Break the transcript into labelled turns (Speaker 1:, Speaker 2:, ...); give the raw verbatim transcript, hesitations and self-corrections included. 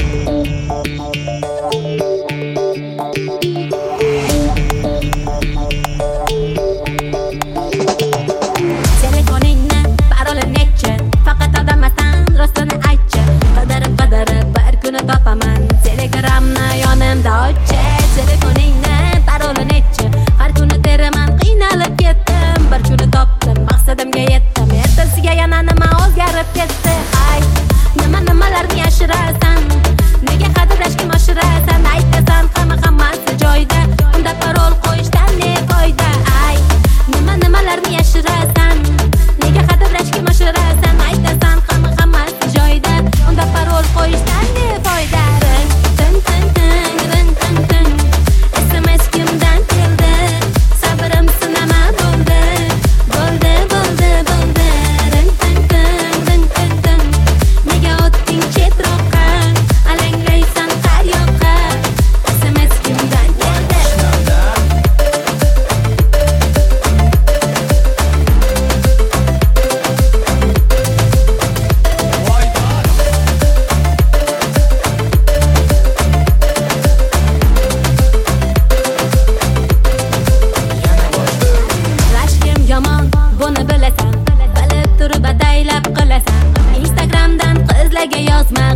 Speaker 1: Telefoningni paroli necha? Faqat aldamasdan rostini aytchi. Qidirib qidirib bir kuni topaman. Telegramni yonimda ochchi. Telefoningni paroli necha? Har kuni teraman, qiynalib ketdim. Bir kuni topdim, maqsadimga yetdim. Ertasiga yana nima o'zgarib ketdi? Ay, nima nimalarni yashirasan? Nega qadrlashga moshirasan? Aytasan, hamma hammasi joyida. Unda parol qo'yishdan ne foyda? Ay, nima nimalarni yashirasan? Nega qadrlashga moshirasan? Aytasan, hamma hammasi joyida. Unda parol qo'yishdan ne foyda? Tin tin tin tin tin tin. S M S kimdan keldi? Sabrim sinama bo'ldi. Bo'ldi, bo'ldi, bo'ldi. Tin tin tin tin tin tin. Nega o'tding chetroqqa? Alanglaysan har yoqqa. S M S kimdan keldi? Rashkim yomon, buni bilasan. Bilib turib ataylab qilasan. Instagramdan qizlarga yozma.